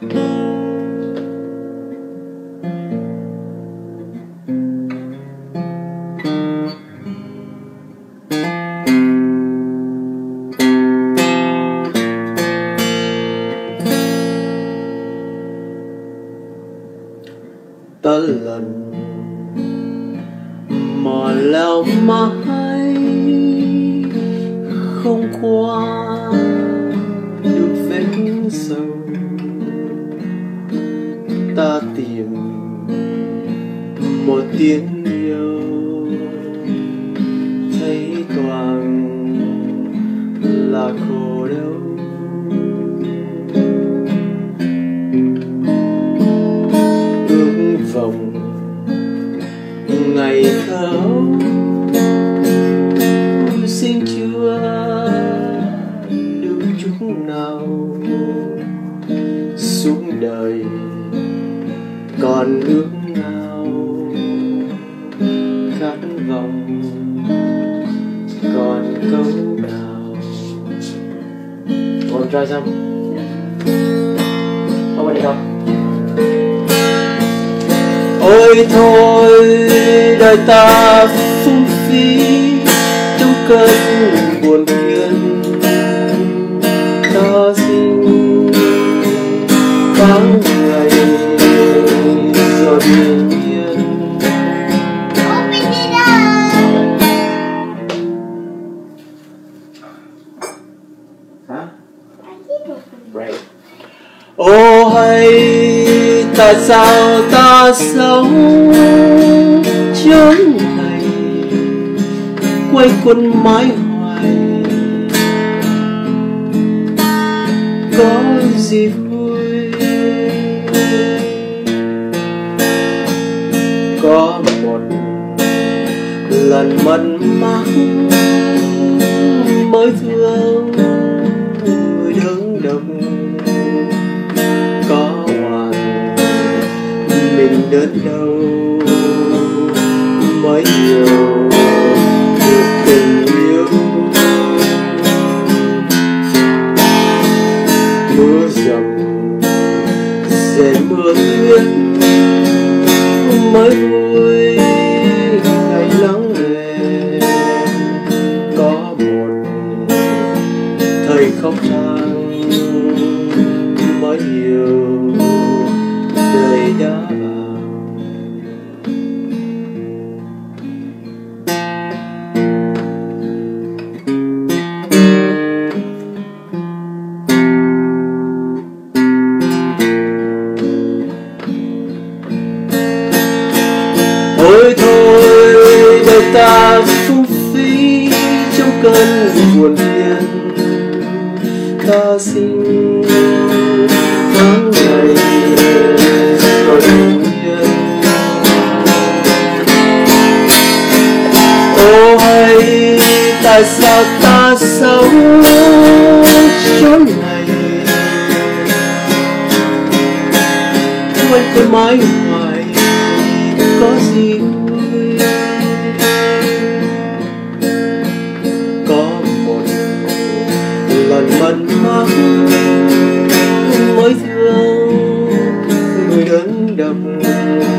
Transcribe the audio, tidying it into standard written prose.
Ta lần mà leo mãi không qua được vết sâu. Ta tìm một tiếng yêu thấy toàn là khổ đau. Ước vọng ngày thơ xin chưa được chút nào xuống đời còn ước nào khát vọng còn câu nào. Còn try xong không anh đi đâu. Ôi thôi đời ta phung phí trong cơn buồn phiền. Ta xin tháng ngày rồi bình yên. Hả? Ô hay tại sao ta sống chốn này quay quần mãi hoài. Có gì vui có một lần mất mát mới thương người đứng độc. Có hoàn mình đến đâu mới hiểu được tình yêu. Mưa dầm rền mưa tuyết mới vui ngày lắng về. Có một thời khóc than mới hiểu đời đã vào. Ôi thôi đời ta phung phí trong cơn buồn phiền. Ta xin tháng ngày rồi bình yên. Ô hay tại sao ta sống chốn này quanh quên mãi hoài. Có gì vui có một lần mất mát mới thương người đứng độc.